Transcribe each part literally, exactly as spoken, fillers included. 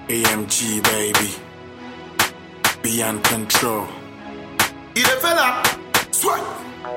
A M G baby, beyond control. You the fella, sweat.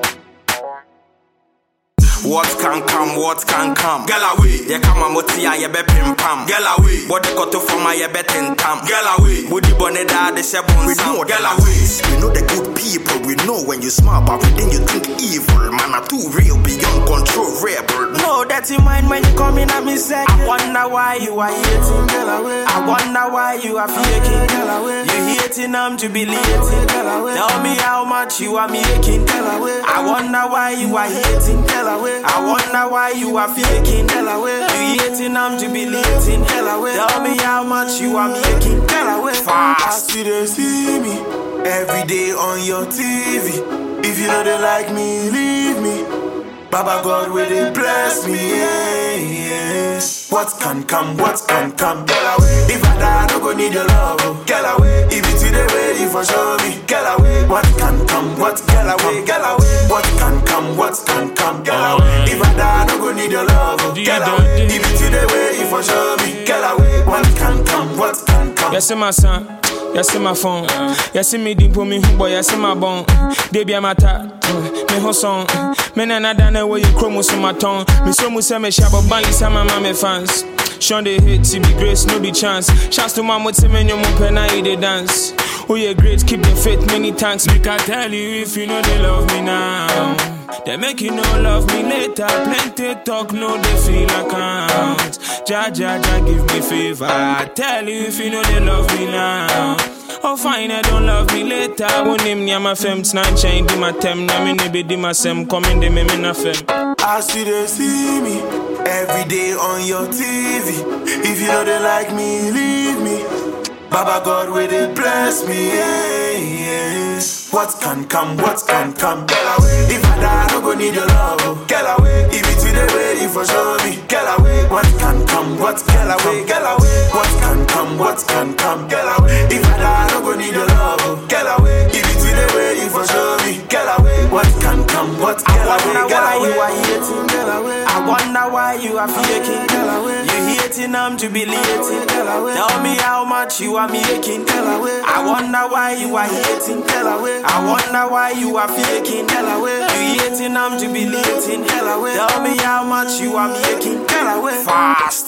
What can come, what can come? Girl away. Ye come a motia ye be pim pam. Girl away. Body cut off from my ye be ten tam. Girl away. Body bonnet da de she bon We sam. know girl away. We know the good people. We know when you smile, but then you think evil. Man, are too real, beyond control, rebel. No dirty mind when you come in at me second. I wonder why you are hating, girl away. I wonder why you are faking, girl away. You hating, I'm jubilating, girl away. Tell me how much you are making, girl away. I wonder why you are hating, girl away. I wonder why you are faking, girl away. You hating, I'm jubilating, girl away. Tell me how much you are making, girl away. Fast. I see they see me every day on your T V. If you know they like me, leave me. Baba God, will they bless me? Yeah, yeah. What can come, what can come? Girl away. If I die, I don't go need your love. Oh. Girl away. If it's today, ready for show me. Girl away. What can come, what girl away? Girl away. What can come, what can come? Girl away. If I die, I don't go need your love. Oh. Girl away. If it's today, ready for show me. Girl away. What can come, what can come? Yes, my son. Yes, my phone. Yes, me deep for me, boy. Yes, my bone. Baby, I'm a tat. Me ho song. Me na na dana where you chromosome my tongue. Me so mu say me shaba bali sa my mama fans. Sean they hate to be grace, no be chance. Chance to my motive and your mope na you they dance. Oh yeah, great, keep the faith, many thanks. Make I tell you if you know they love me now. They make you know love me later. Plenty talk, no they feel account. Ja ja ja give me favor. I tell you if you know they love me now. Oh fine, I don't love me later. Won't name me my fem snatch chain di my tem. Na me ne be di my sem coming de me me na fem. I see they see me every day on your T V. If you know they like me, leave me. Baba God, will they bless me? Yeah, yeah. What can come, what can come? Girl away. If I die, I don't go need your love. Oh. Girl away. If it's today, ready for show me. Girl away. What can come, what girl away? Girl away. What can come, what can come? Girl away. If I die, I don't go need your love. Oh. Girl away. If it's today, ready for show me. Girl away. What can come, what girl away? Girl away. You are hating, girl away. I wonder why you are faking, girl away. You hating, I'm jubilating, girl away. Tell me how much you are making, girl away. I wonder why you are hating, girl away. I wonder why you are faking, girl away. You hating, I'm jubilating, girl away. Tell me how much you are making, girl away. Fast.